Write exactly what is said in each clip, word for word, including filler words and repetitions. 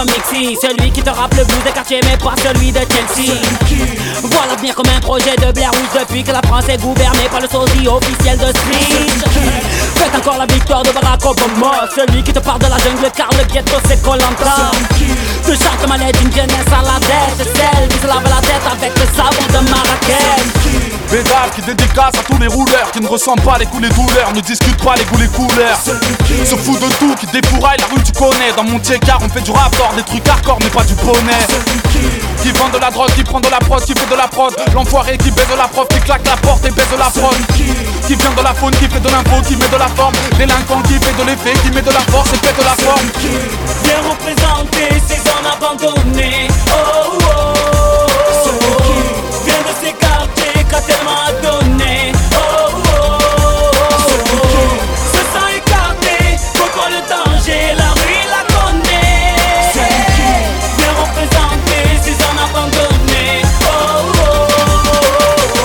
mixi. Celui qui te rappe le blues des quartiers mais pas celui de Chelsea. Vois l'avenir comme un projet de Blair Witch depuis que la France est gouvernée par le sosie officiel de Street. Faites encore la victoire de Barack Obama. Celui qui te parle de la jungle car le ghetto c'est Koh-Lanta. Te chante ma lettre d'une jeunesse à la dette. Celle qui se lave la tête avec le savon de Marrakech. Bédard qui dédicace à tous les rouleurs qui ne ressentent pas les coups les douleurs, ne discutent pas les goûts les couleurs. Se fout de tout, qui défouraille la rue tu connais. Dans mon car on fait du rapport, des trucs hardcore mais pas du poney. Qui vend de la drogue, qui prend de la prod, qui fait de la prod. L'enfoiré qui baise de la prof, qui claque la porte et baise de la fraude. Qui vient de la faune, qui fait de l'info, qui met de la forme. Délinquant qui fait de l'effet, qui met de la force et fait de la forme. Viens représenter ces zones abandonnées. Oh oh, oh, oh. Viens de s'écarter qu'a tellement donné. Oh oh, oh, oh. Se sent écarté, contre le danger, la rue la connaît. Viens représenter ces zones abandonnées. Oh oh, oh,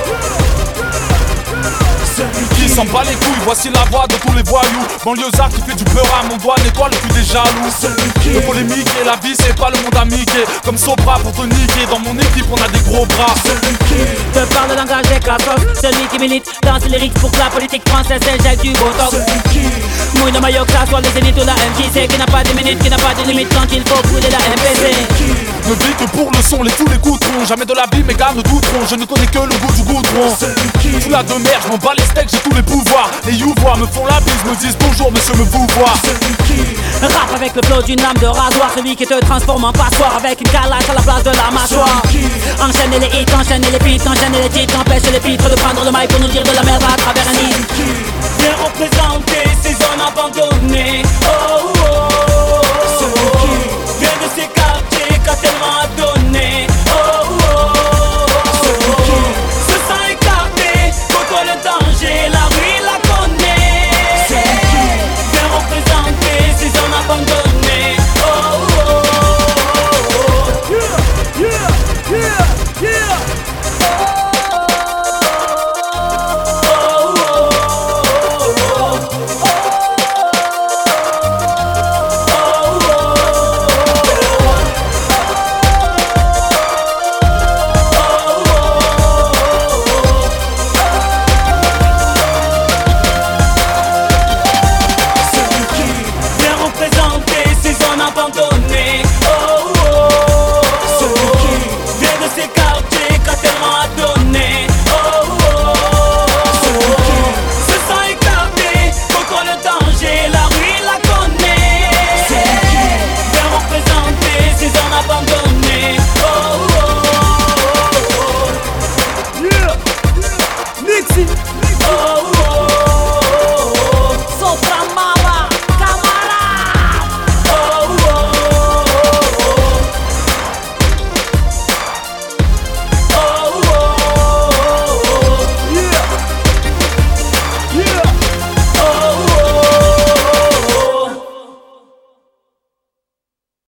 oh. Qui s'en bat les couilles, voici la voix de tous les voyous. Banlieusard qui fait du peur à mon doigt, nettoie le cul des jaloux. Le polémique et la vie c'est pas le monde à miquer. Comme Sopra pour te niquer, dans mon équipe on a des gros bras. Te parle de langage des cassos, celui qui milite dans ses lyrics pour que la politique française éjecte du botox. Mouille de maillot que ça soit les zéniths ou la M J C. Qui n'a pas de minutes, qui n'a pas de limite quand il faut brûler la M P C. Ne vis que pour le son, les tous les coutrons. Jamais de la vie mes gars ne douteront. Je ne connais que le goût du goudron. Tout la de merde, je m'en bats les steaks, j'ai tous les pouvoirs. Les youvois me font la bise, me disent bonjour monsieur me vous voir. Rap avec le flow d'une lame de rasoir. Celui qui te transforme en passoire avec une calache à la place de la mâchoire. Enchaîne les hits, enchaîne les beats, enchaîne les titres. Empêche les pitres de prendre le mic pour nous dire de la merde à travers un hit.